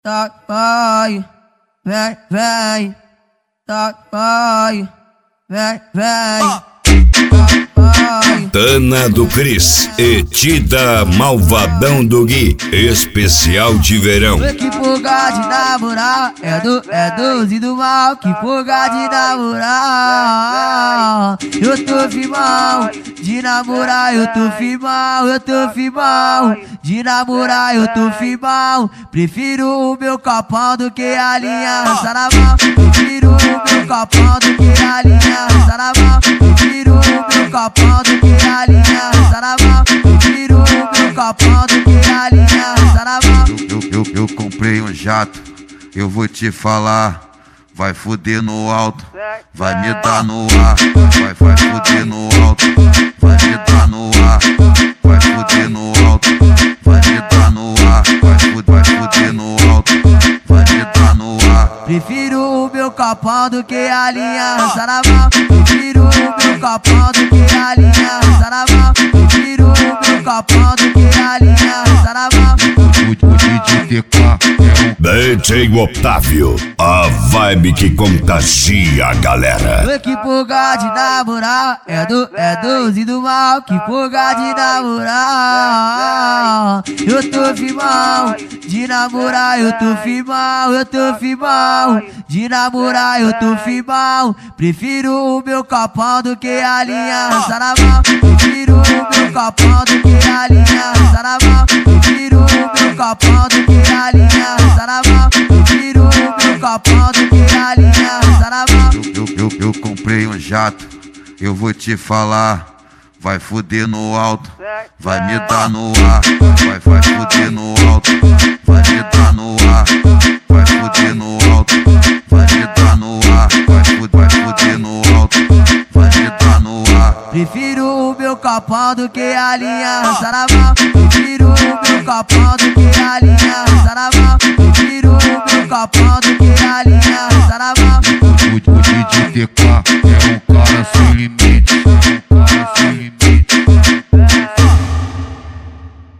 Tá, vai, vem, tá, vai, vem. Tana do Cris e Tida Malvadão do Gui, especial de verão. Que folga de namorar, é doze do mal. Que folga de namorar, eu tô firmão. De namorar eu tô firmão, de namorar eu tô firmão. Prefiro o meu copão do que a aliança na mão. Prefiro o meu copão do que a aliança na mão. Prefiro o meu copão do que a aliança na mão. Prefiro o meu copão do que a aliança na mão. Eu comprei um jato, eu vou te falar. Vai fuder no alto, vai me dar no ar. Vai fuder no alto, vai me dar no ar. Vai fuder no alto, vai me dar no ar. Vai fuder no alto, vai me dar no ar. Prefiro o meu copão do que a aliança na mão. Prefiro o meu copão do que a aliança na mão. Prefiro o meu copão do que a aliança na mão. DJ Otávio, a vibe que contagia a galera. Que folga de namorar, é doze do mal. Que folga de namorar, eu tô firmão. De namorar eu tô firmão, de namorar eu tô firmão. Prefiro o meu copão do que a aliança na mão. Prefiro o meu copão do que a aliança na mão. Prefiro o meu copão do que a aliança na mão. Prefiro o meu copão do que a aliança na mão. Eu comprei um jato, eu vou te falar. Vai fuder no alto, vai me dar no ar. Vai fuder no alto, vai me dar no ar. Vai fuder no alto, vai me dar no ar. Vai fuder no alto, vai me dar no ar. Prefiro o meu copão do que a aliança na mão. Prefiro o meu copão do que a aliança na mão. Prefiro o meu copão do que a aliança na mão. O DJ TK é um cara sem limite.